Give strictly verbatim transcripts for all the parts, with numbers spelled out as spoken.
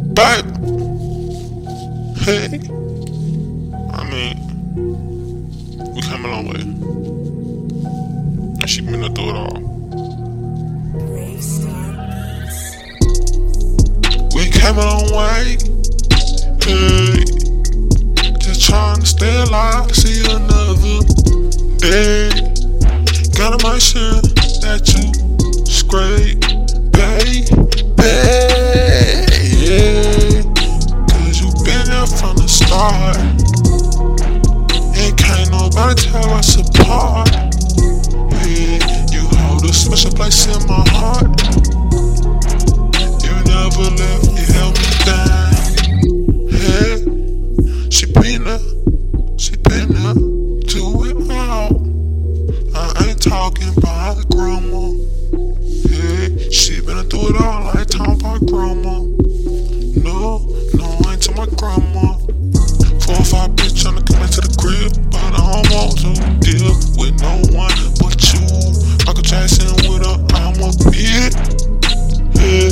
But, hey, I mean, we came a long way. And she been to do it all. We came a long way. Hey, just trying to stay alive, see another day. Gotta make sure that you scrape, baby, yeah. Cause you been there from the start, and can't nobody tell us apart. Yeah, you hold a special place in my heart. You never left, you held me down. Yeah, she been there, she been there, do it all. I ain't talking about grandma. Yeah, she been through it all. I ain't talking about grandma. No, no, I ain't to my grandma. Four or five bitch tryna come into the crib, but I don't want to deal with no one but you. Michael Jackson with her, I'ma beat it. Yeah,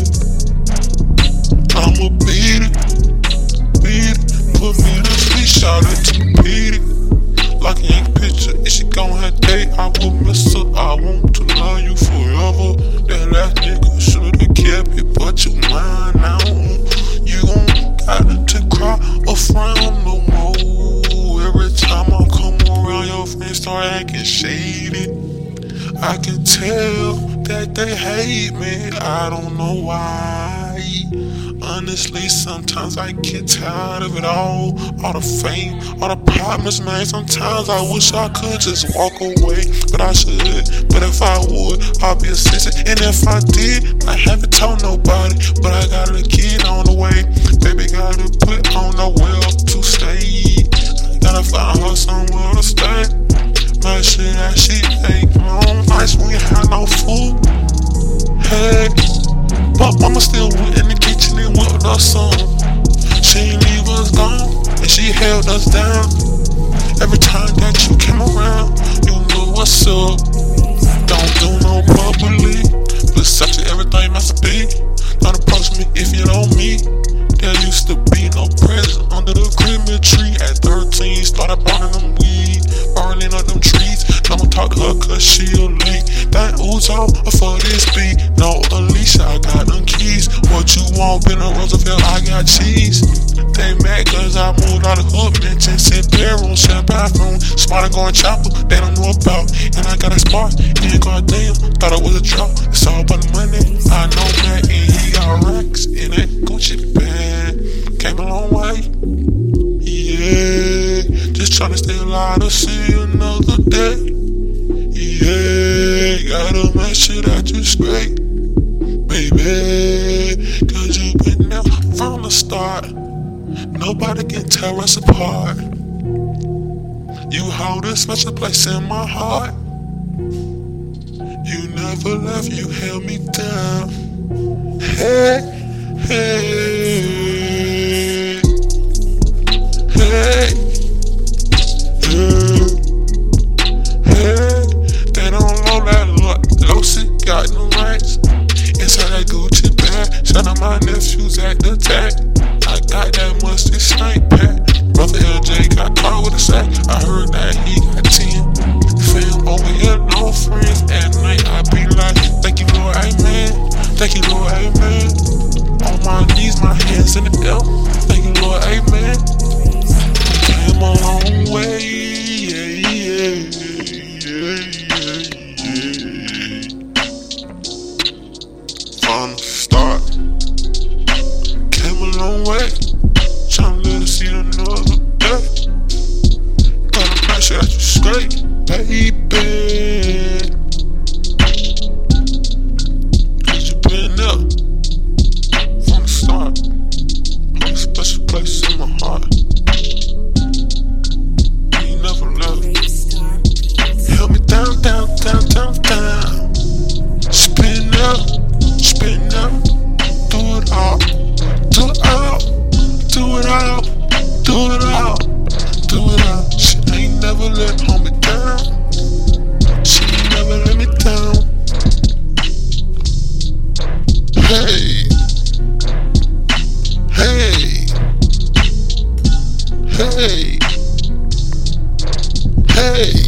I'ma beat it, beat it. Put me to sleep, shout it to beat it. Like a yank picture, if she gon' have date, I will miss her. I want to love you forever. That last nigga should've kept it, but you mine now. You gon' got to cry or frown no more. Every time I come around, your friends start acting shady. I can tell that they hate me, I don't know why. Honestly, sometimes I get tired of it all. All the fame, all the problems, man. Sometimes I wish I could just walk away, but I should. But if I would, I'd be a sister. And if I did, I haven't told nobody. But I got a kid on the way. Baby gotta put on the will to stay. I gotta find her somewhere to stay. Make sure that she ain't long nights when you have no food. Hey, but mama still went in the kitchen and whipped us some. She ain't leave us gone, and she held us down. Every time that you came around, you knew what's up. Don't do no publicly, but such everything must be. Don't approach me if you know me. There used to be no present under the Christmas tree. At thirteen, started burning them weed, burning up them trees. I'ma talk to her cause she a leak. That ooze off for this beat. No Alicia, I got them keys. What you want, been a Roosevelt, I got cheese. They mad cause I moved out of hood mansion. Sit bedroom, share bathroom. Smarter going chopper, they don't know about. And I got a spark, and goddamn, thought it was a drop. It's all about the money, I know that. And he got racks in that Gucci bag. Came a long way, yeah. Just tryna stay alive to see another day. Yeah, gotta make sure that you straight, baby. Cause you been there from the start. Nobody can tear us apart. You hold a special place in my heart. You never left, you held me down. Hey, hey, hey, hey, hey. They don't know that look. Lucy got no rights inside that Gucci bag. Shout out my nephews at the tag. I got that musty snake pack. Brother L J got caught with a sack. I heard that he got ten. Fam over here, no friends. At night I be like, thank you Lord, amen. Thank you Lord, amen. On my knees, my hands in the air. Thank you Lord, amen. Came a long way, yeah, yeah, yeah, yeah, yeah. From the start, came a long way. Tryna let us see another day. Gotta make sure that you straight, baby. Cause you been there from the start. A special place in my heart. You never left. Held me down, down, down, down, down. Spin up, spin up. Do it all, do it all. Do it all, do it all, do it all. She ain't never let homie down. She ain't never let me down. Hey, hey, Hey.